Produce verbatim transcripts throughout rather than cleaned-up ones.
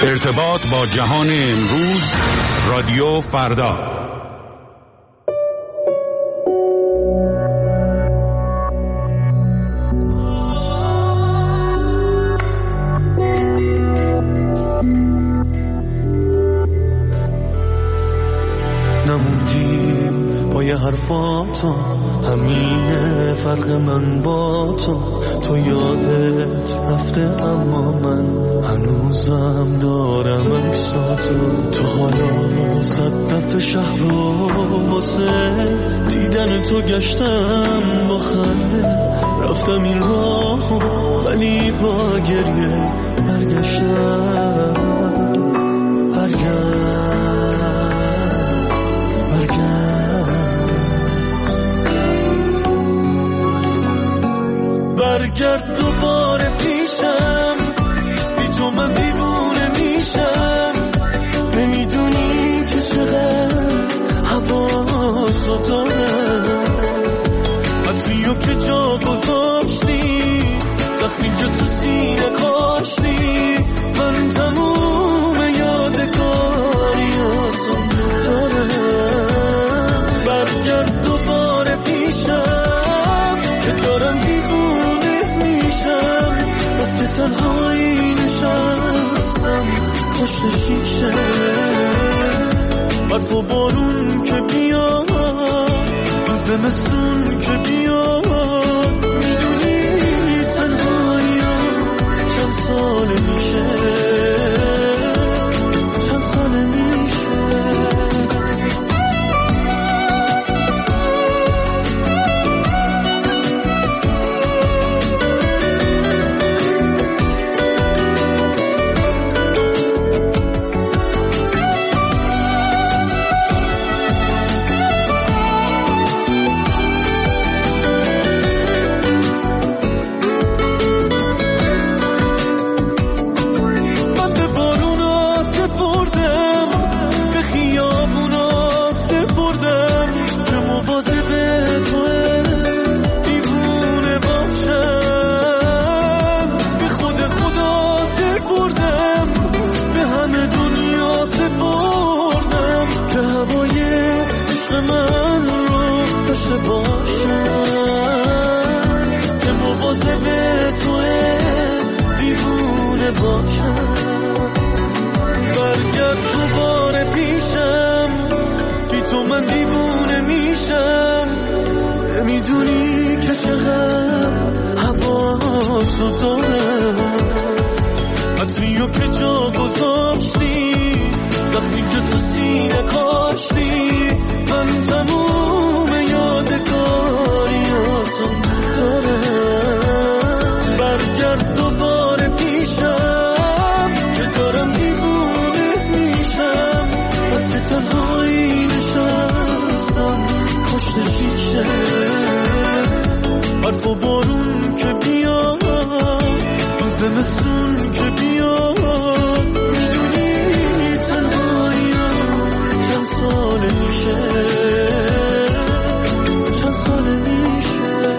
ارتباط با جهان امروز، رادیو فردا. نموندی با یه حرفاتو، همینه فرق من با تو. تو یادت رفته اما من هنوزم دارم عکساتو. تو حالا صد دفعه شهر رو واسه دیدن تو گشتم با خنده. رفتم این راهو ولی با گریه برگشتم. برگشتم برگرد دوباره پیشم، بی تو من دیوونه میشم. نمیدونی که چقدر حواسو دارم، حرفیو که جا گذاشتی، زخمی که تو سینه کاشتی. من تموم یادگاریاتو دارم. برگرد دوباره پیشم که دارم دیوونه میشم. واسه تنهایی نشستم پشت شیشه. برف و بارون که بیاد، زمستون که بیاد، میدونی تنهایی چند ساله میشه، چند ساله میشه. برف و بارون که بیاد، زمستون که بیاد، میدونی تنهایی چند ساله میشه، چند ساله میشه.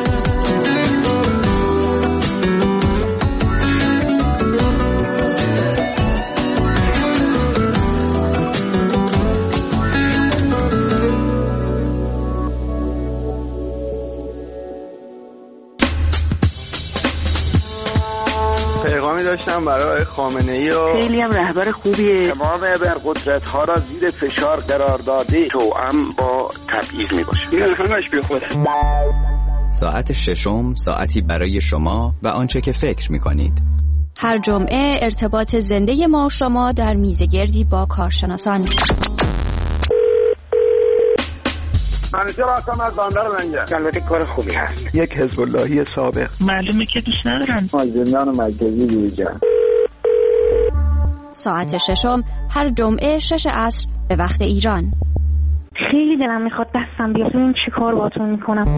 داشتم برای خامنه‌ای و خیلی هم رهبر خوبیه. تمام قدرت ها را زیر فشار قرار داده، توأم با تبعیض میباشه. این همش بی خوده. ساعت ششم، ساعتی برای شما و آنچه که فکر میکنید. هر جمعه ارتباط زنده ما و شما در میزگردی با کارشناسان. منیجر هستم از بندر منجر. البته کار خوبی هست. یک حزب اللهی سابق. معلومه که دوست ندارن. از زندان مرکزی بیرون. ساعت ششم هر جمعه شش عصر به وقت ایران. خیلی دلم میخواد دستم بیاد ببینم چی کار باهاتون میکنم.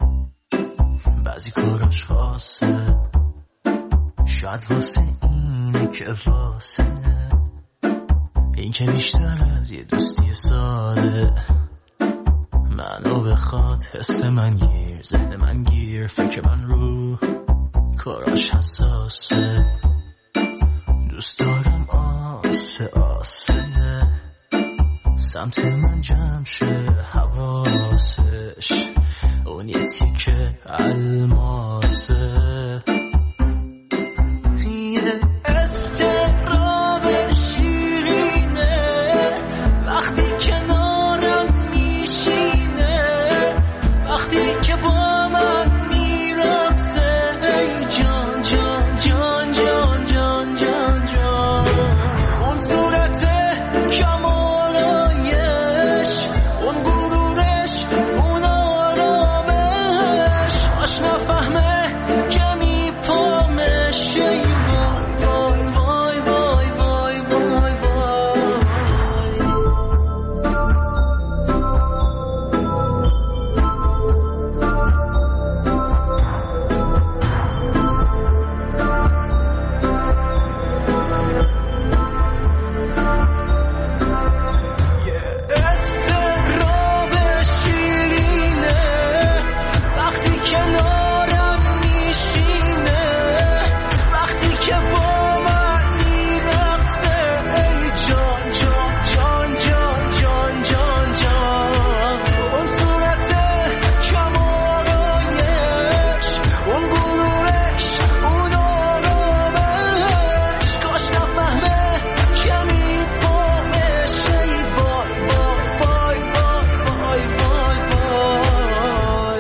بعضی کاراش خاصه، شاید واسه این شیرینه که واسه این که بیشتر از یه دوستی ساده منو بخواد حس من گیر ذهن من گیر فکر من رو کاراش حساسه دوست دارم آسه آسه سمت من جمع شه حواسش اون یه تیکه الماسه یه استراب شیرینه وقتی کنارم میشینه وقتی که با من میرقصه ای جان جان جان جان جان جان جان اون صورت کمالایش اون غرورش اون آرامش آشنا فهمه که میپامش ای وای وای وای وای وای وای استراب شیرینه وقتی کنارم میشینه وقتی که با من میرقصه ای جان جان جان جان جان جان جان اون صورت کمالایش اون غرورش اون آرامش کاش نفهمه که میپامش ای وای وای وای وای وای وای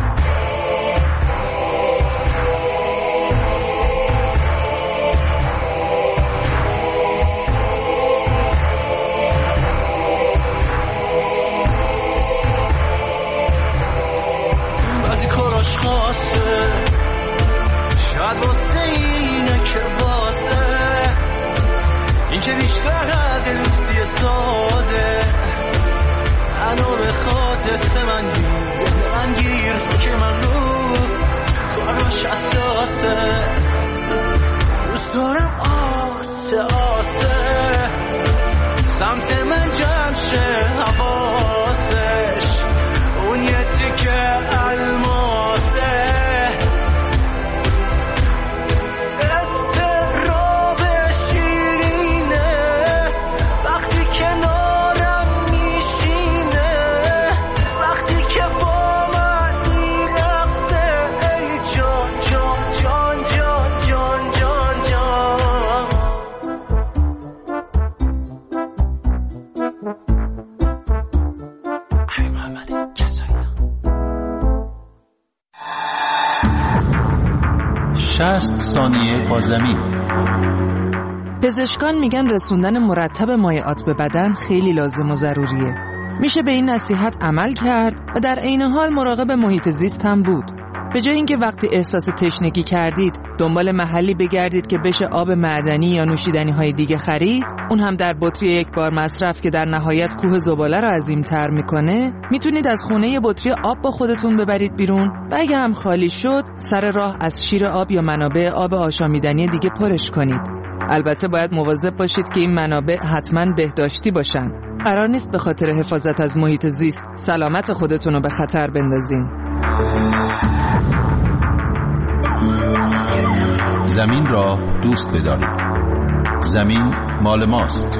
بعضی کاراش خاصه شاید واسه اینه که واسه این که بیشتر از یه دوستی ساده منو بخواد حس من گیر ذهن من گیر فکر من رو کاراش حساسه دوست دارم آسه آسه سمت من جمع شه حواسش اون یه تیکه الماسه استراب شیرینه وقتی کنارم میشینه وقتی که با من میرقصه ای جان جان جان جان جان جان جان ای محمد کسایی شصت ثانیه با زمین. پزشکان میگن رسوندن مرتب مایعات به بدن خیلی لازم و ضروریه. میشه به این نصیحت عمل کرد و در عین حال مراقب محیط زیست هم بود. به جای اینکه وقتی احساس تشنگی کردید دنبال محلی بگردید که بشه آب معدنی یا نوشیدنی های دیگه خرید، اون هم در بطری یک بار مصرف که در نهایت کوه زباله رو عظیم‌تر میکنه، میتونید از خونه یه بطری آب با خودتون ببرید بیرون و اگه هم خالی شد سر راه از شیر آب یا منابع آب آشامیدنی دیگه پرش کنید. البته باید مواظب باشید که این منابع حتما بهداشتی باشن. قرار نیست به خاطر حفاظت از محیط زیست سلامت خودتون رو به خطر بندازین. زمین را دوست بدارید. زمین مال ماست.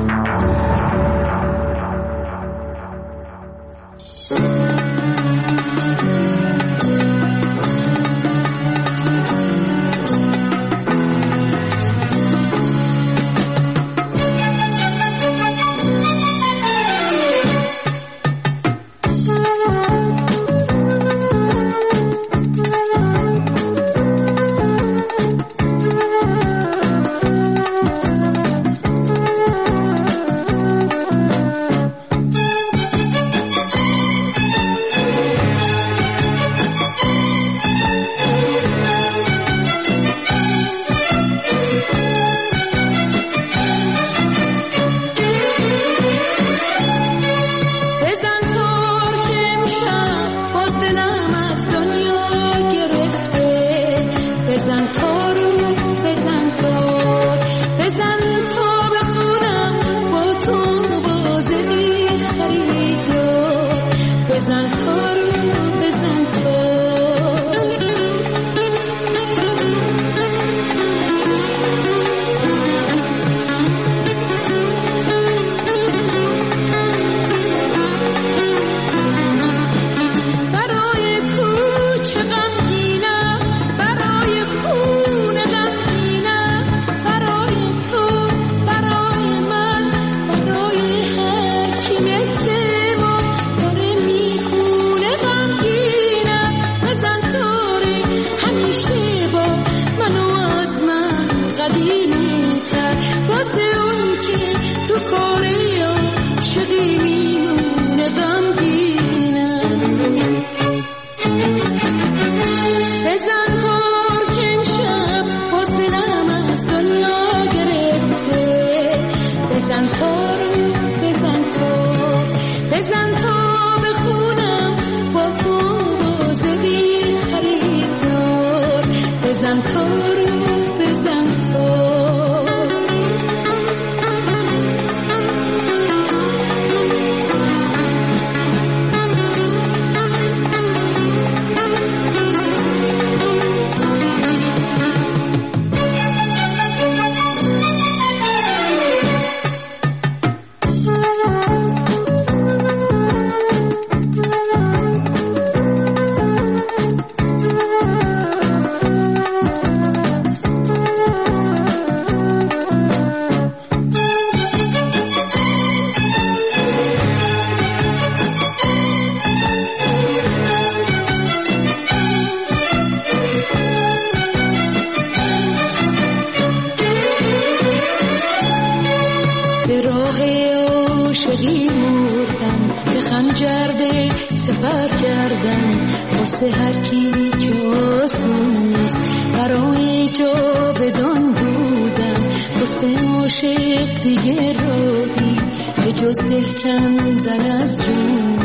عاشقی مردم به خنجرده سفر کردم واسه هر کی که آسون نیست برای جاودان بودم واسه عاشق دیگه راهی به جز دل کندن از جون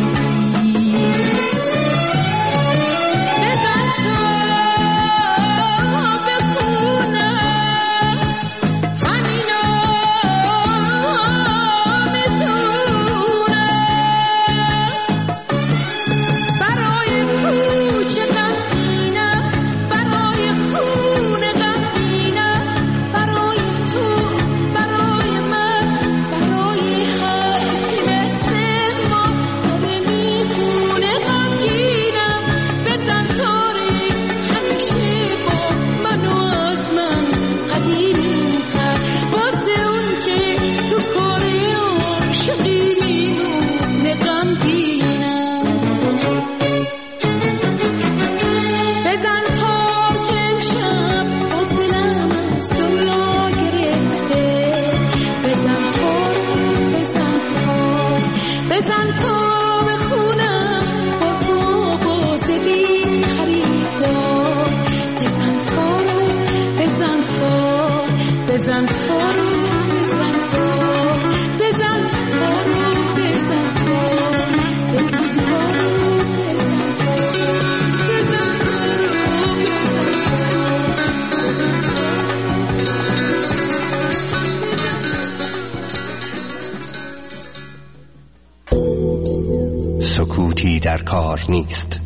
سکوتی در کار نیست.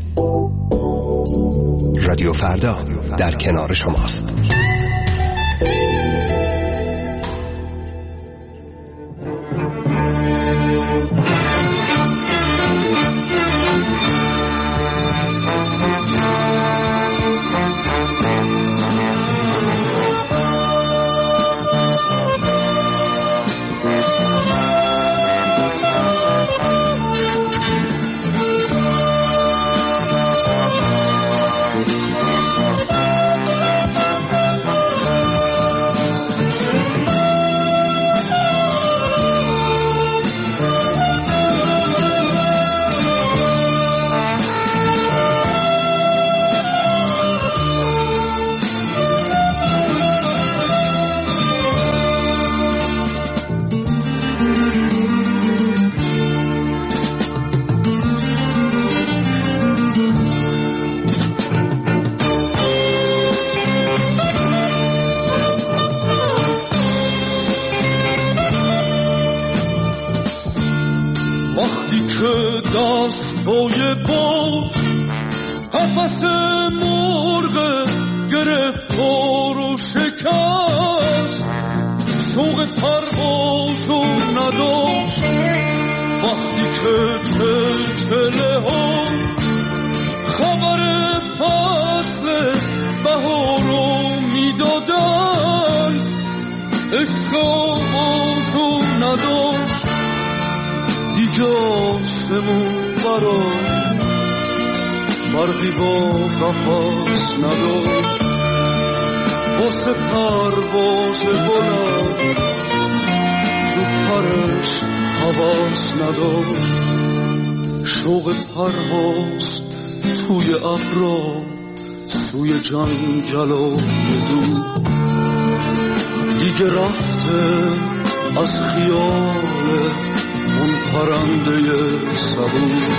رادیو فردا در کنار شماست. دستای باز قفس مرغ گرفتار و شکست شوق پرواز و نداشت وقتی که چلچله ها خبر فصل بهارو میدادن عشق آواز و نداشت دیگه آسمون برا فرقی با قفس نداشت واسه پرواز بلند تو پرش حواس نداشت شوق پرواز توی ابرا سوی جنگل و دور دیگه رفته از خیال اون پرنده صبور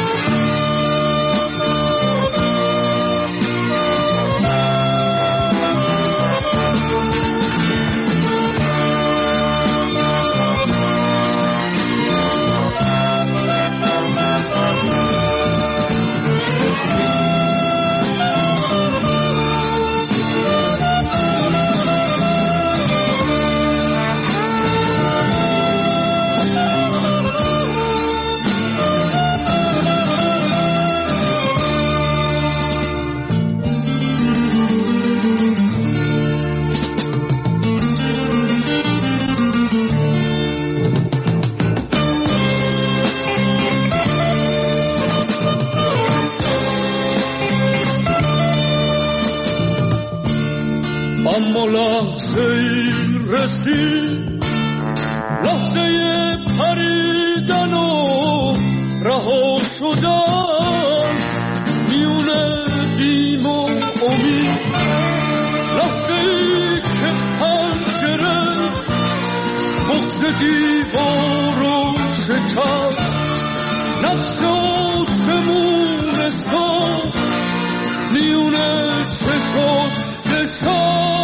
اما لحظه رسید لحظه پریدن رها شدن میون بیم و امید، لحظه‌ای که پنجره بغض دیوار رو شکست، نقش آسمون ساخت میون چشاش نشست.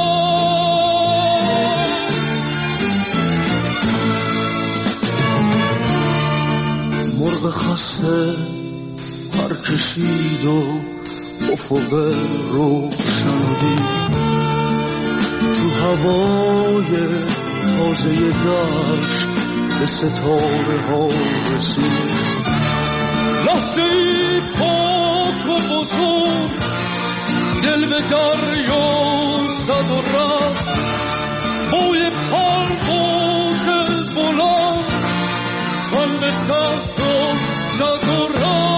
مرغ خسته پر کشید و افق روشن دید، تو هوای تازه دشت به ستاره ها رسید. لحظه ای پاک و بزرگ دل به دریا زد و رفت، بوی پرواز بلند تن به سخت و زد و رفت.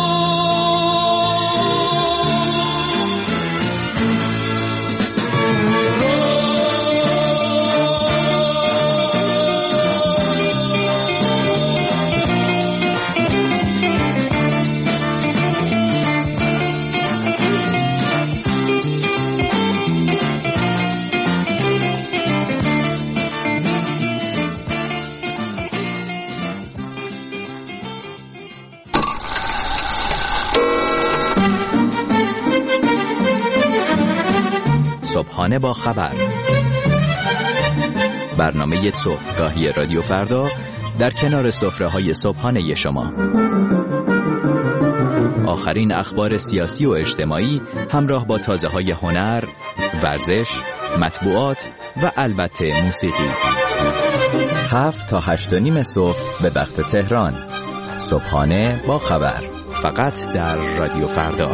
صبحانه با خبر، برنامه صبحگاهی رادیو فردا در کنار سفره‌های صبحانه شما. آخرین اخبار سیاسی و اجتماعی همراه با تازه‌های هنر، ورزش، مطبوعات و البته موسیقی. هفت تا هشت و نیم صبح به وقت تهران. صبحانه با خبر، فقط در رادیو فردا.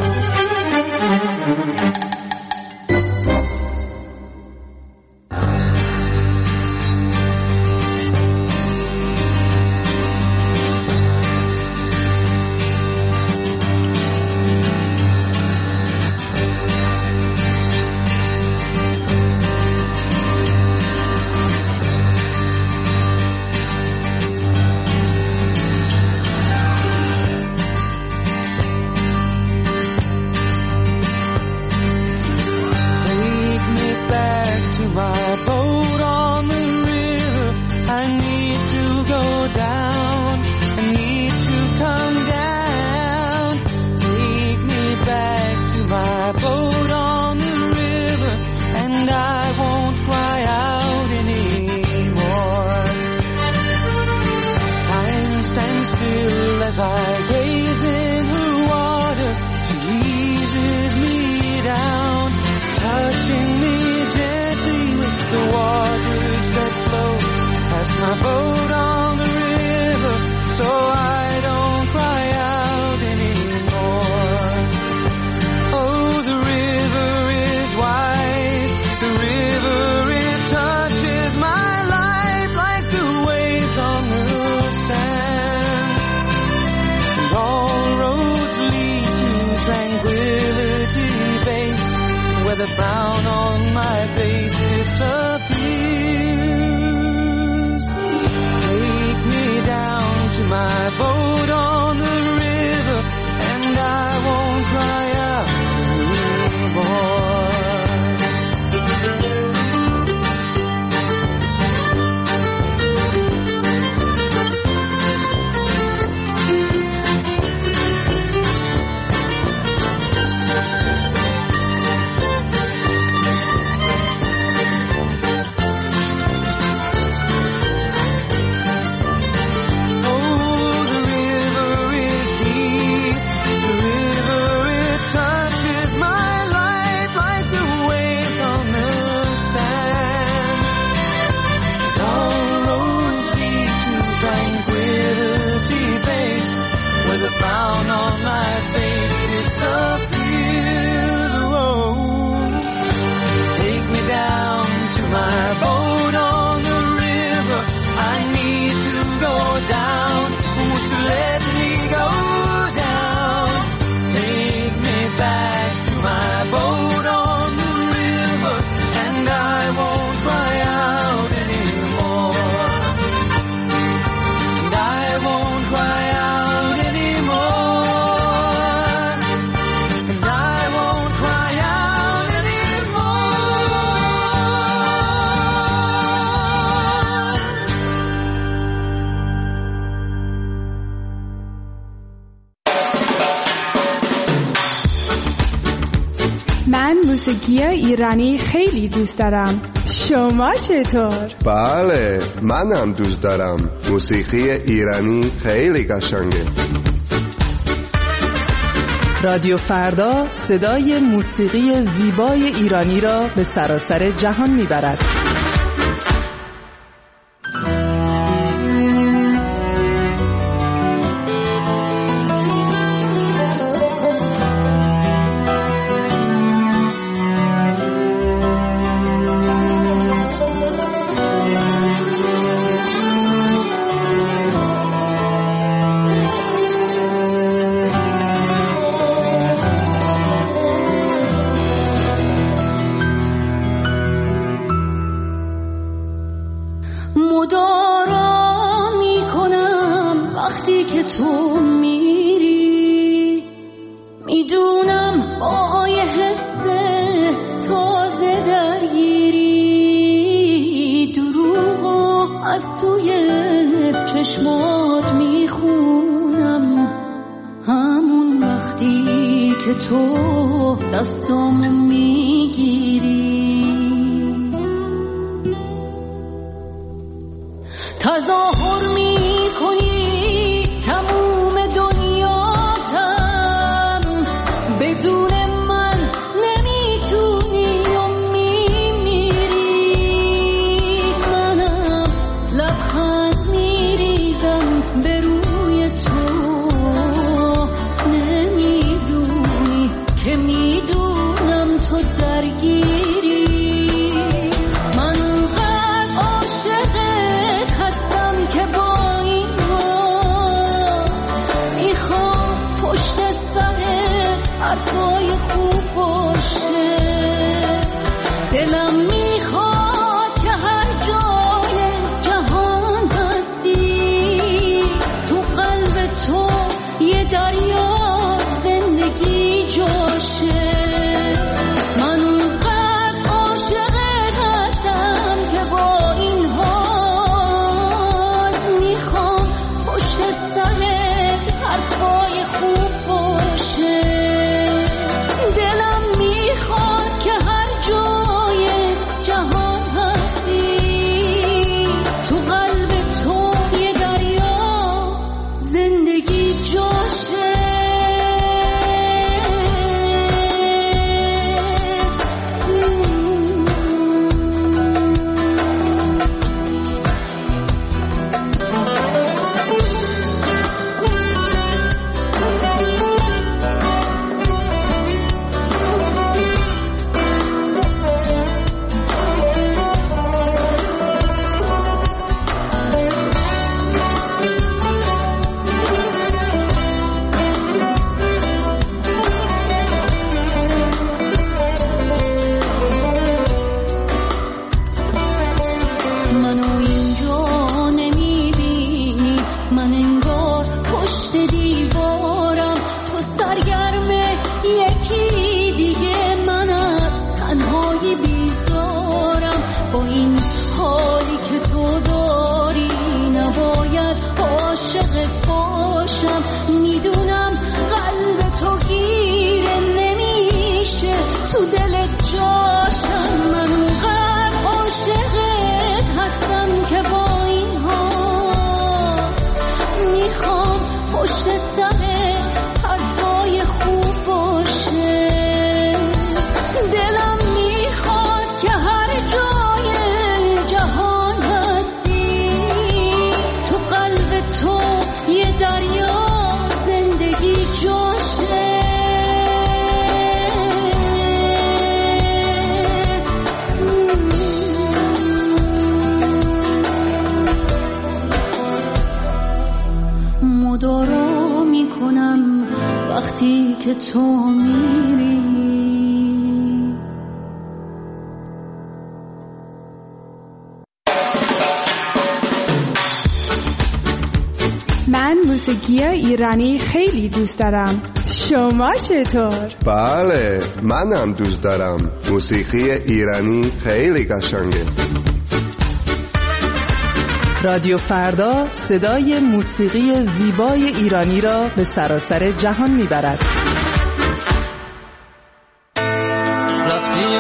Cry out موسیقی ایرانی خیلی دوست دارم. شما چطور؟ بله، منم دوست دارم. موسیقی ایرانی خیلی قشنگه. رادیو فردا صدای موسیقی زیبای ایرانی را به سراسر جهان میبرد. تو میری میدونم با یه حس تازه درگیری دروغو از توی چشمات میخونم همون وقتی که تو دستام میگیری تظاهر میکنی تموم دنیاتم بدون من نمیتونی و میمیری منم لبخند میریزم به روی تو نمیدونی که میدونم تو درگیری من قد عاشقت هستم که با حرفای خوب باشه دلم میخواد که هر جای جهان هستی تو قلب تو یه دریا زندگی جاشه من اونقدر عاشقت هستم که با این حال میخوام پشت سرت حرفای خوب باشه دلم میخواد که هر جای جهان هستی تو قلب تو یه دریا زندگی جاشه مدارا میکنم وقتی که تو میری من موسیقی ایرانی خیلی دوست دارم. شما چطور؟ بله، منم دوست دارم. موسیقی ایرانی خیلی قشنگه. رادیو فردا صدای موسیقی زیبای ایرانی را به سراسر جهان میبرد. رفتی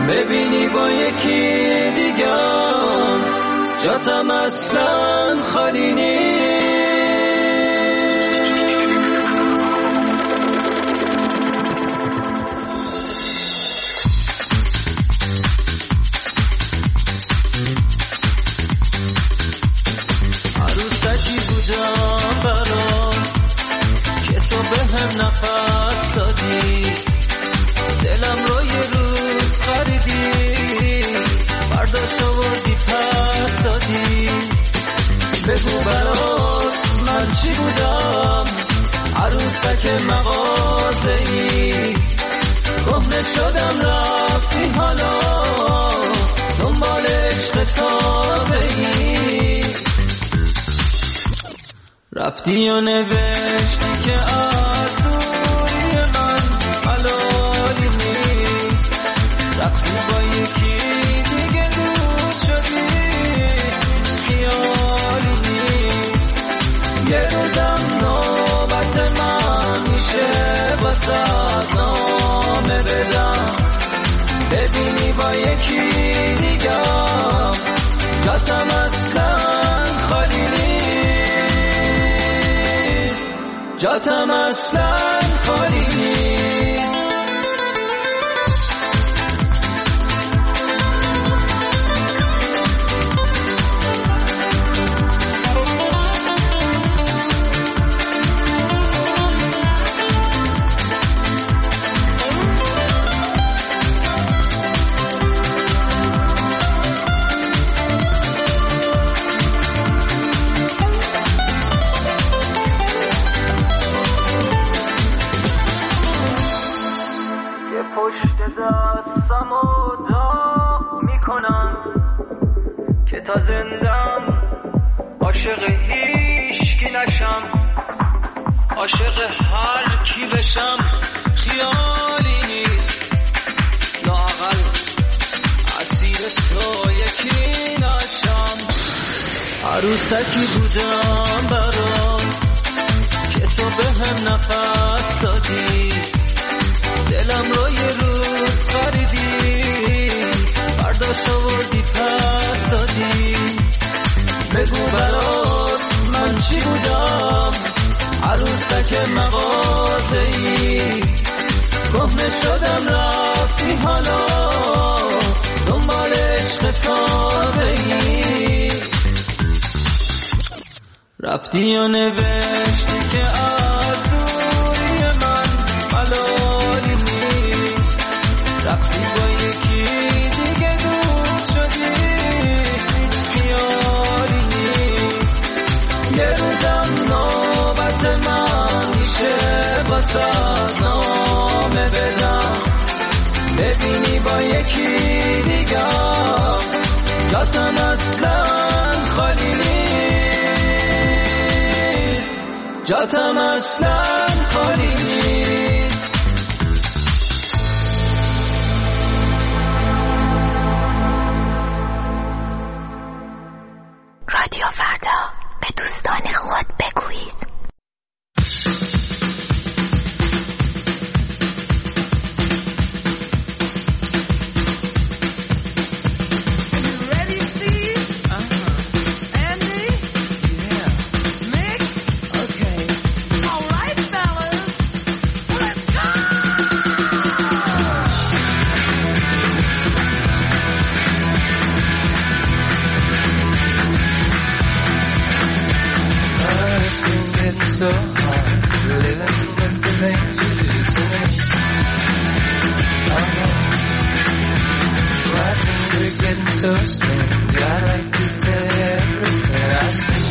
ببینی با یکی دیگم جاتم اصلا خالی نیست. عروسکی بودم برات که تو به هم نفس دادی، دلم رو یه روز خریدی برداشت آوردی پس دادی. بگو برات من چی بودم، عروسک مغازه‌ای کهنه شدم رفتی حالا دنبال عشق تازه‌ای. رفتی و نوشتی که از دوری من حلالی نیست، رفتی با یکی دیگه دوست شدی خیالی نیست. یه روزم نوبت من میشه واسه نامه بدم، ببینی با یکی دیگم جاتم اصلا خالی نیست، جاتم اصلا خالی نیست. تا زندم عاشق هیچکی نشم، عاشق هر کی بشم خیالی نیست، لااقل اسیر تو یکی نشم. عروسکی بودم برات که تو به هم نفس دادی، دلم رو یه روز خریدی برداشت آوردی پس دادی. بگو برات من چی بودم، عروسک مغازه‌ای کهنه شدم رفتی حالا دنبال عشق تازه‌ای. رفتی و نوشتی که از دوری من حلالی نیست، رفتی با یکی دیگه دوست شدی خیالی نیست. یه روزم نوبت من میشه واسه نامه بدم، ببینی با یکی دیگم جاتم اصلا خالی نیست، جاتم اصلا خالی نیست. رادیو فردا، به دوستان خود بگویید. So hard living with the things you do to me. Oh, I think we're getting so strange. I like to tell you everything I see.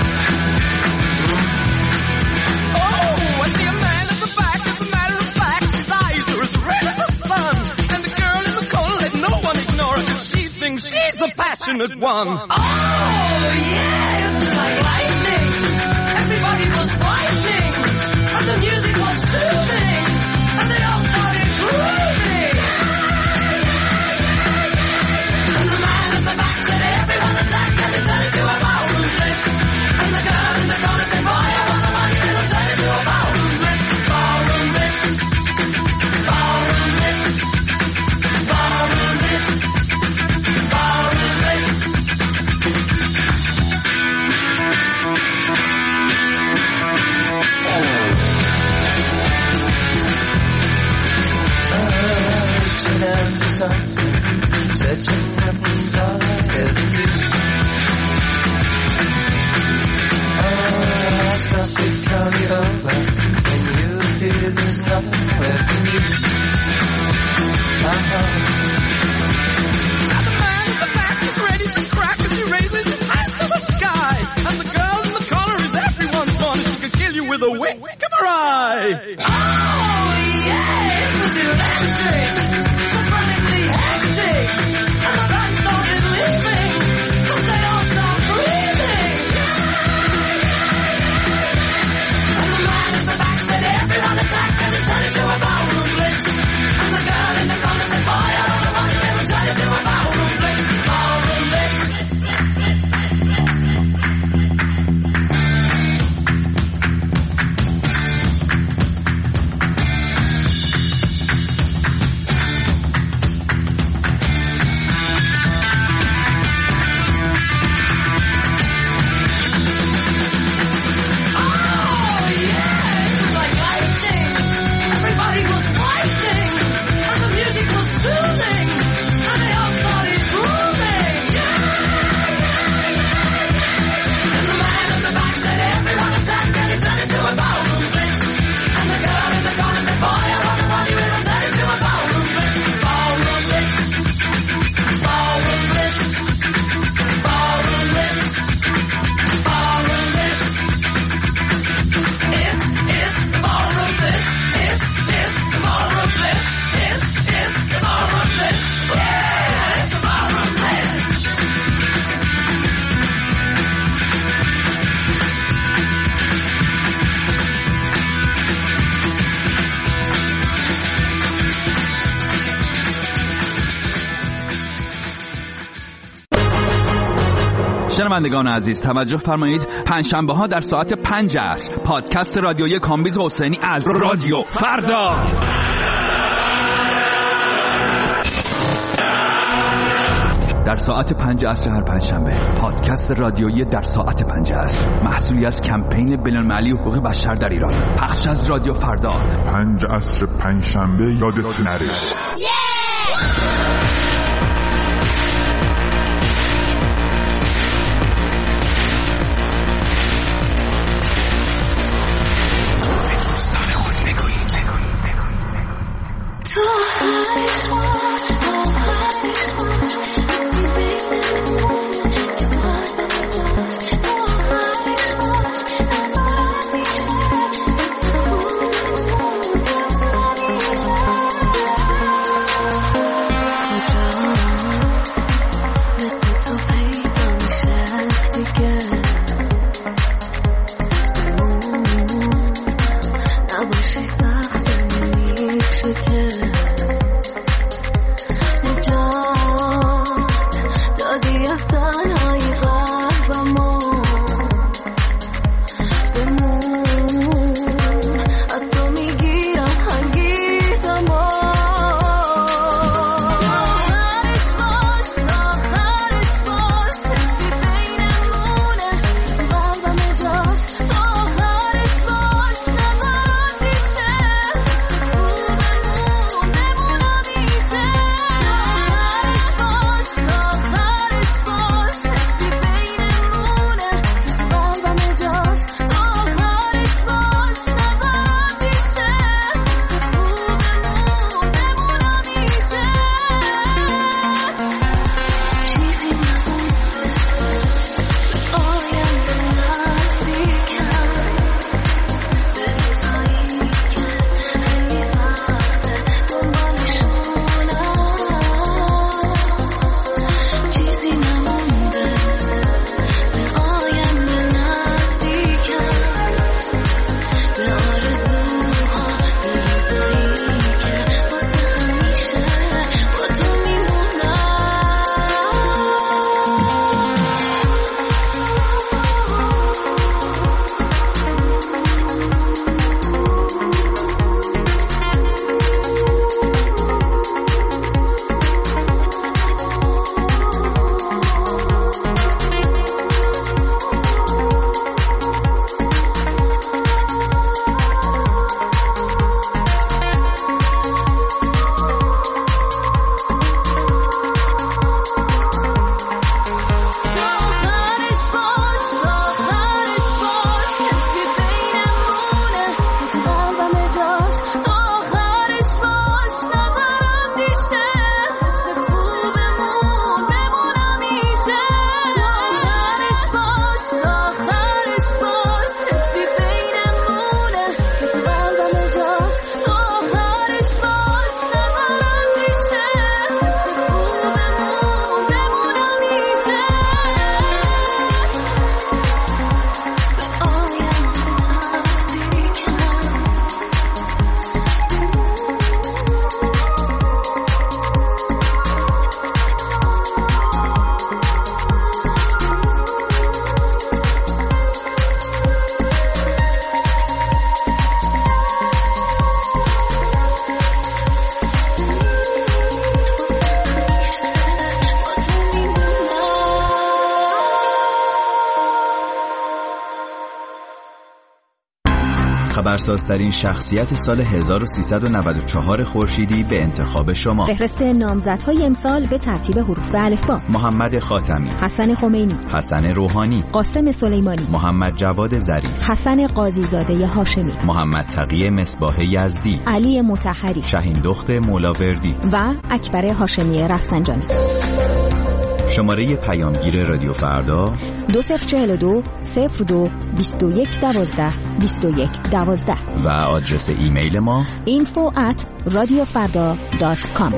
Oh, I see a man at the back. As a matter of fact, his eyes are as red as the sun, and the girl in the corner let no one ignore her, 'cause she thinks she's the passionate one. Oh yeah, it's like lightning. Everybody was fighting, and the music was soothing, and they all started grooving. And the man at the back said, everyone attack, and they turned into a ballroom blitz. And the girl in the corner said, boy, I want the money, and they'll turn into a ballroom blitz. Ballroom blitz, ballroom blitz, ballroom blitz. up to something, such a nothing's all I ever do. Oh, I suffer carry over when you feel there's nothing left in you. Uh-huh. Now the man in the back is ready to crack as he raises his hands to the sky, and the girl in the collar is everyone's fun. She can kill you with a wink of her eye. Oh yeah, it was electric, so frantically hectic, and the band started leaving, 'cause they all stopped breathing. And the man in the back said everyone attack, and it turned into a ballroom blitz. And the girl in the corner said fire on the one, and it turned into a ballroom blitz, ballroom blitz. شنوندگان عزیز توجه فرمایید، پنجشنبه ها در ساعت پنج عصر پادکست رادیویی کامبیز حسینی از رادیو فردا. در ساعت پنج عصر هر پنجشنبه پادکست رادیویی در ساعت پنج عصر، محصولی از کمپین بین‌المللی حقوق بشر در ایران، پخش از رادیو فردا. پنج عصر پنجشنبه یادت نره. حساس‌ترین شخصیت سال هزار و سیصد و نود و چهار خورشیدی به انتخاب شما. فهرست نامزدهای امسال به ترتیب حروف الفبا: محمد خاتمی، حسن خمینی، حسن روحانی، قاسم سلیمانی، محمد جواد ظریف، حسن قاضیزاده هاشمی، محمد تقی مصباح یزدی، علی مطهری، شهین دخت مولاوردی و اکبر هاشمی رفسنجانی. شماره پیامگیر رادیو فردا دو صفر چهل دو صفر دو بیست و یک دوازده بیست و یک دوازده و آدرس ایمیل ما اینفو ات رادیو فردا دات کام.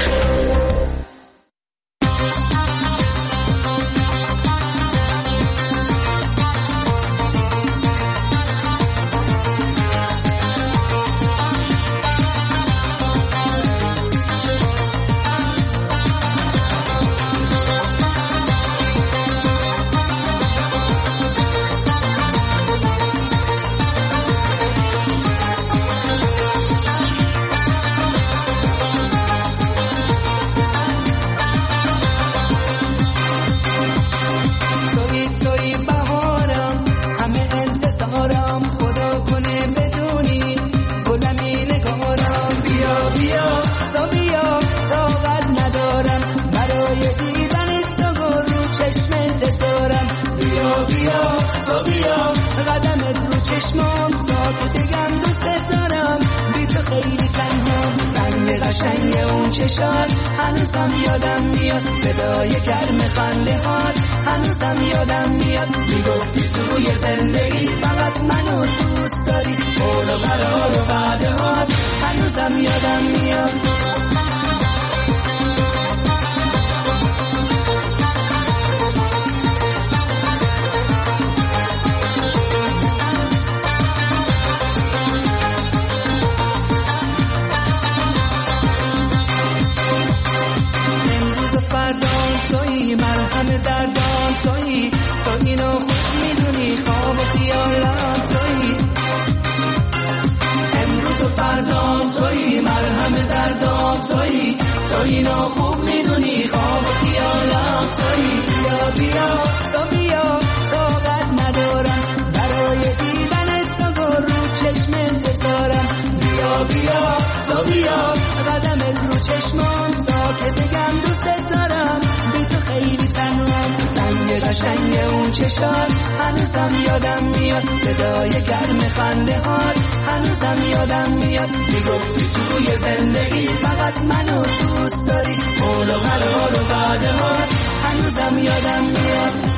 هنوزم یادم میاد صدای گرم خنده هات، هنوزم یادم میاد میگفتی توی زندگی فقط منو دوست داری، قول و قرار و وعده هات، هنوزم یادم میاد. تویی مرهم دردان، تویی تو اینو خوب میدونی، خواب و خیالم تویی، امروز و فردام تویی مرهم دردان، تویی تو اینو خوب میدونی، خواب و خیالم تویی. بیا بیا تو بیا طاقت ندارم برای دیدنت، تو رو چشم انتظارم، بیا بیا تو بیا قدمت رو چشمام تا که بگم دوستت دارم، خیلی تنهام. رنگ قشنگ اون چشات هنوزم یادم میاد، صدای گرم خنده هات هنوزم یادم میاد، میگفتی توی زندگی فقط منو دوست داری، قول و قرار و وعده هات هنوزم یادم میاد.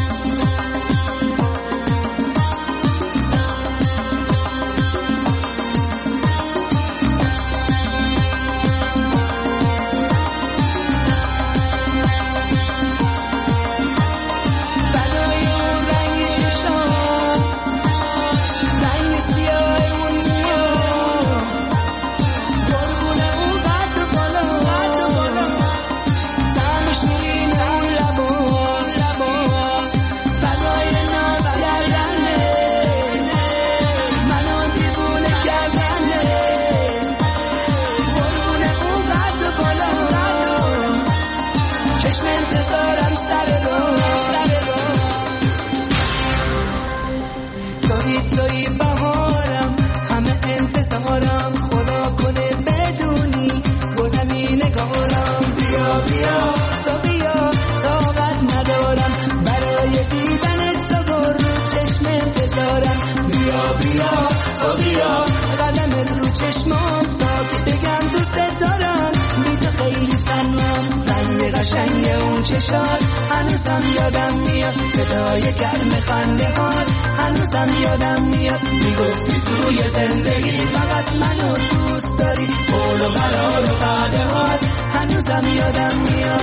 قشنگ اون چشات هنوزم یادم میاد، صدای گرم خنده هات هنوزم یادم میاد، میگفتی توی زندگی فقط منو دوست داری، قول و قرار و وعده هات هنوزم یادم میاد.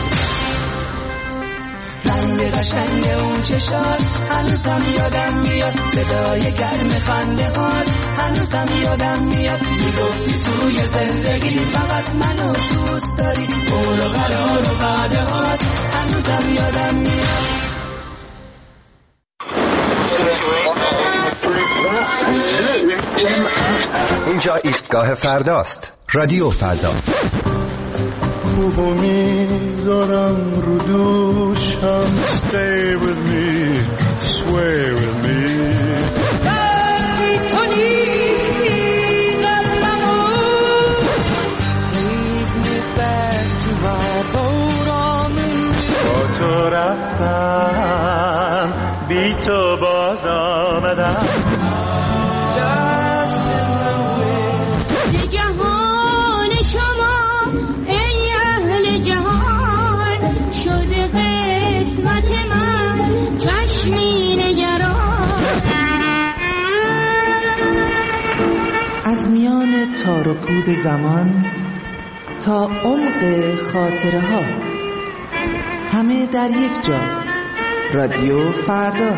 رنگ قشنگ اون چشات هنوزم یادم میاد، صدای گرم خنده هات هنوزم یادم میاد، میگفتی توی زندگی فقط منو دوست داری، قول و قرار و وعده هات هنوزم یادم میاد. اینجا ایستگاه فرداست، رادیو فردا. خوبو میذارم رو دوشم، stay with me, sway with me. وقتی تو نیستی باز آمدم جهان شما ای اهل جهان شده قسمت من چشمی نگران از میان تار و پود زمان تا عمق خاطره ها همه در یک جا. رادیو فردا.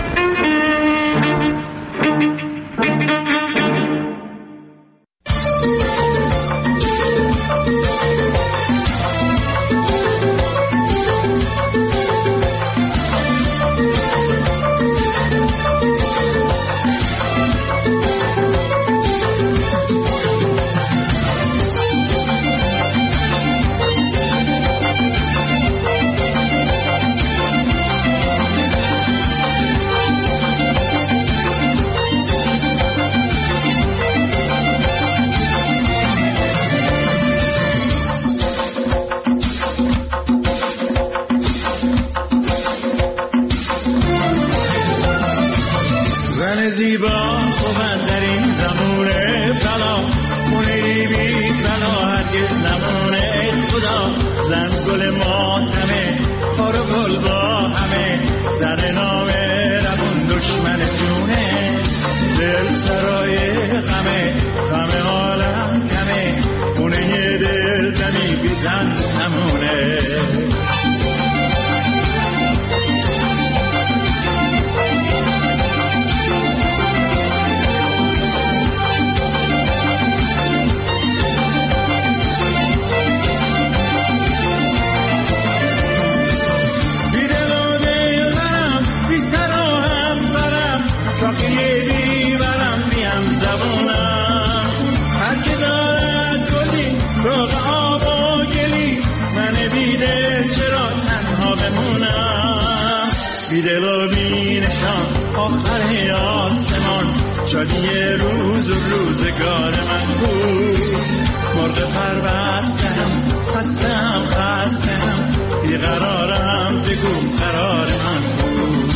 زیبا خوبن در این زمونه بلا خونه بی بلا هرگز نمونه خدا زن گل ماتمه خار و گل با همه زن نامه ربون دشمن جونه دل سرای غمه غم عالم کمه خونه دل دمی بی زن نمونه بیدل و بینشان آخر آسمان شادی روز و روزگار من بود مرغ پر بستم خستم خستم بیقرارم بگو قرار من بود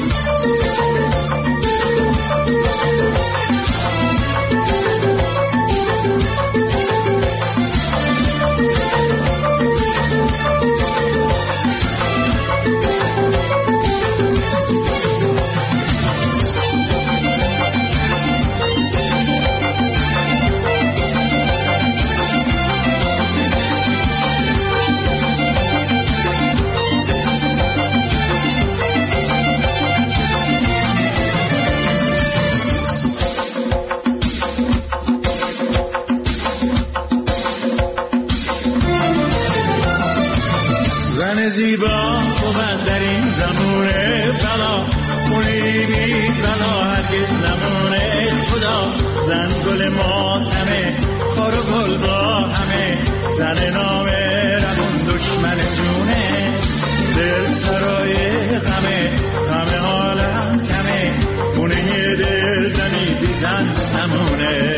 زیبا خوبن در این زمونه بلا خونه بی بلا هرگز نمونه خدا زن گل ماتمه خار و گل با همه زن نامه رمون دشمن جونه دل سرای غمه غم عالم کمه خونه دل زنی بی زن نمونه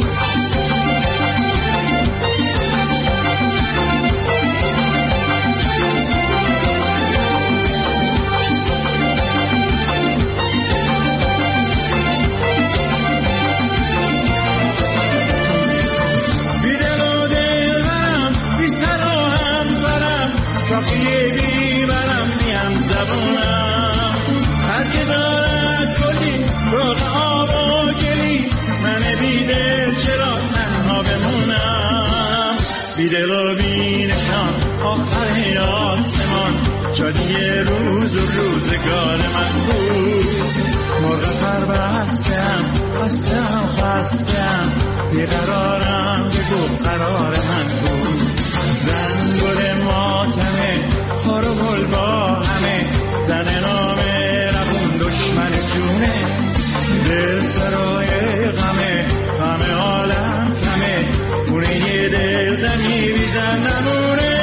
بیدل و بینشان آخر آسمان شادی روز و روزگار من بود مرغ پر بستم خستم خستم بیقرارم بگو قرار من بود زن گل ماتمه خار و گل با همه زن نامه ربون دشمن جونه دل سرای غمه غم عالم کمه خونه دل دمی بیزن نمونه.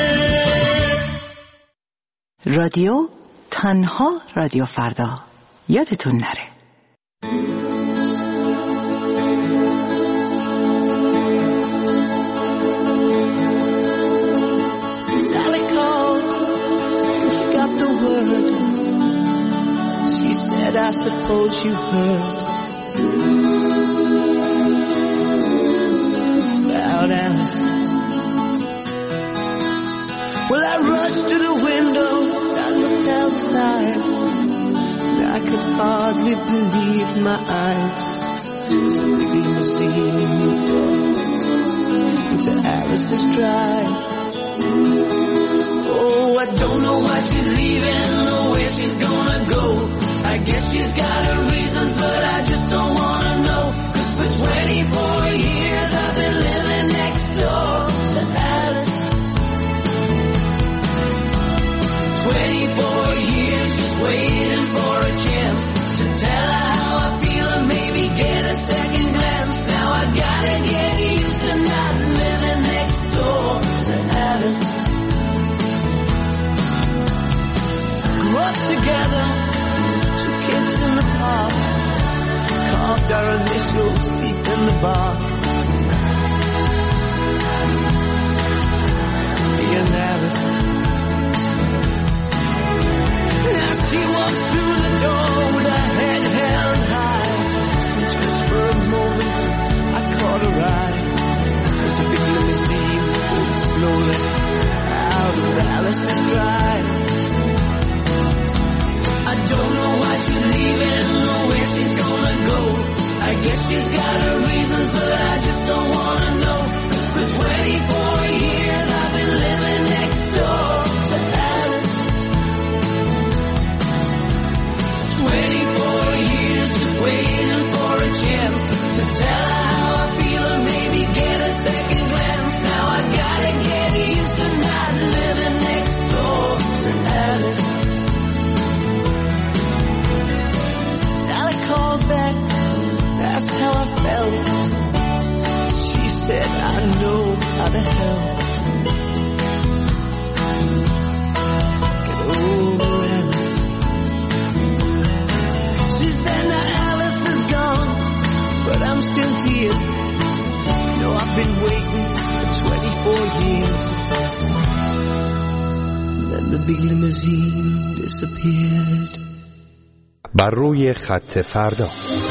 رادیو تنها رادیو فردا یادتون نره. Sally called and she got the word. She said I should suppose you heard about Alice. Well, I rushed to the window, I looked outside, and I could hardly believe my eyes. It's a big limousine into Alice's drive. Oh, I don't know why she's leaving or where she's gonna go. I guess she's got her reasons, but I just don't wanna know. 'Cause for twenty-four years I've been living next door to Alice. twenty-four years just waiting for a chance to tell her how I feel and maybe get a second glance. Now I gotta get used to not living next door to Alice. Grew up together, two kids in the park, carved our initials deep in the bark. Me and Alice. As she walks through the door with her head held high, and just for a moment I caught her eye, as the big limousine moved slowly out of Alice's drive. I don't know why she's leaving or where she's gonna go. I guess she's got her reasons, but I just don't wanna know. 'Cause for twenty-four years I've been living next door to Alice. twenty-four years just waiting for a chance to tell her how I feel and maybe get a second glance. Now I gotta get used to not living next door to Alice. Sally called back, asked how I felt. She said I know how to help. Get over Alice. She said now Alice is gone, but I'm still here. You know I've been waiting for twenty-four years. And then the big limousine disappeared. بر روی خط فردا.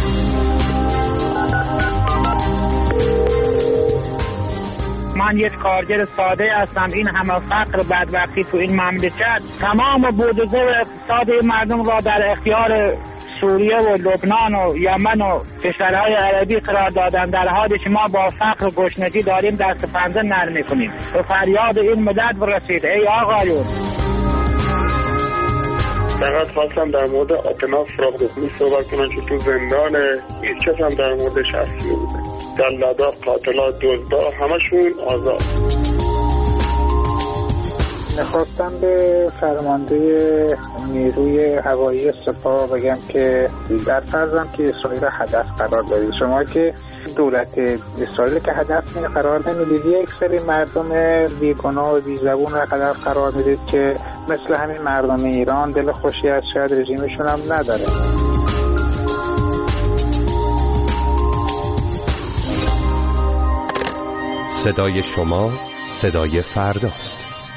من یک کارگر ساده هستم. این همه فقر و بدبختی تو این مملکت تمام بود و زور اقتصاد مردم را در اختیار سوریه و لبنان و یمن و کشورهای عربی قرار دادن، در حالی که ما با فقر و گشنگی داریم دست پنجه نرم می‌کنیم. به فریاد این ملت برسید ای آقایون. فقط خواستم در مورد آتنا فراغ دخلی صحبت کنم که تو زندانه، هیچ کس هم در موردش حرفی نمی‌زنه. جلادها، قاتلات، دزدا همشون آزاد. میخواستم به فرمانده نیروی هوایی سپاه بگم که در فرضم که اسرائیل هدف قرار دارید، شما که دولت اسرائیل که هدف قرار نمیدید، یک سری مردم بیگناه و بیزبون رو هدف قرار میدید که مثل همین مردم ایران دل خوشی از شاید رژیمشون هم نداره. صدای شما صدای فرداست.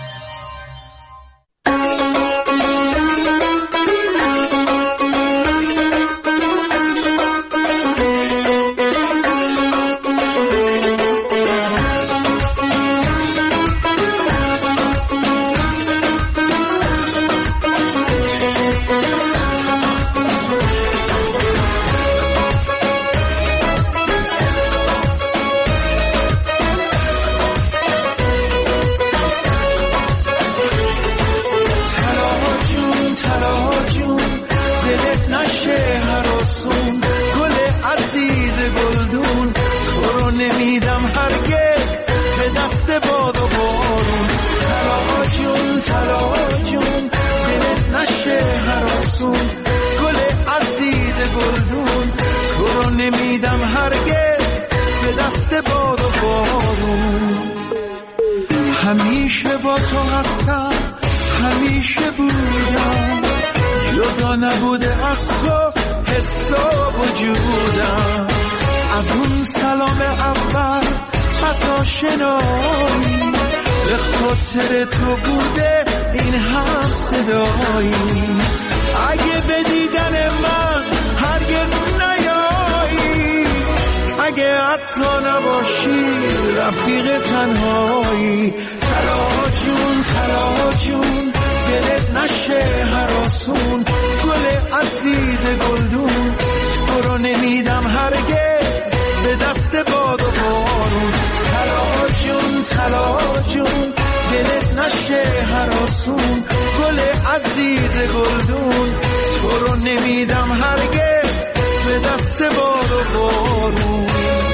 همیشه با تو هستم، همیشه بودم، جدا نبوده از تو حسا وجودم. از اون سلام اول، از آشنایی، به خاطر تو بوده این هم صدایی. اگه به دیدن من هرگز نیایی، اگه حتی نباشی رفیق تنهایی. طلا جون طلا جون دلت نشه هراسون، گل عزیز گلدون تو رو نمیدم هرگز به دست باد و بارون. طلا جون طلا جون دلت نشه هراسون، گل عزیز گلدون تو رو نمیدم هرگز به دست باد و بارون.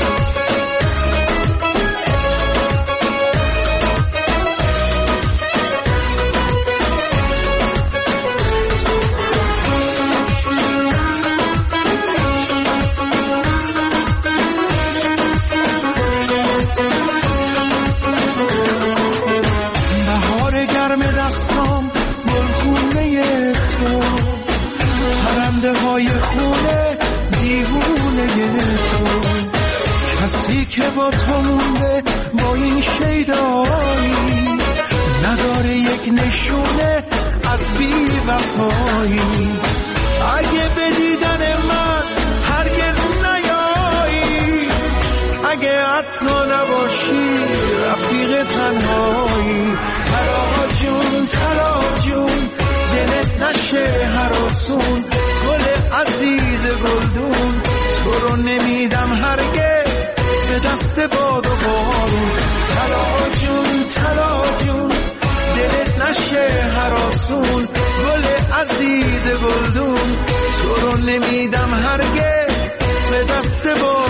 که با تو مونده با این شیدایی، نداره یک نشونه از بی وفایی. اگه به دیدن من هرگز نیایی، اگه حتی نباشی رفیق تنهایی. طلا جون طلا جون دلت نشه هراسون، گل عزیز گلدون تو رو نمیدم هرگز به دست باد و بارون. طلا جون طلا جون دلت نشه هراسون، گل عزیز گلدون تو رو نمیدم هرگز به دست باد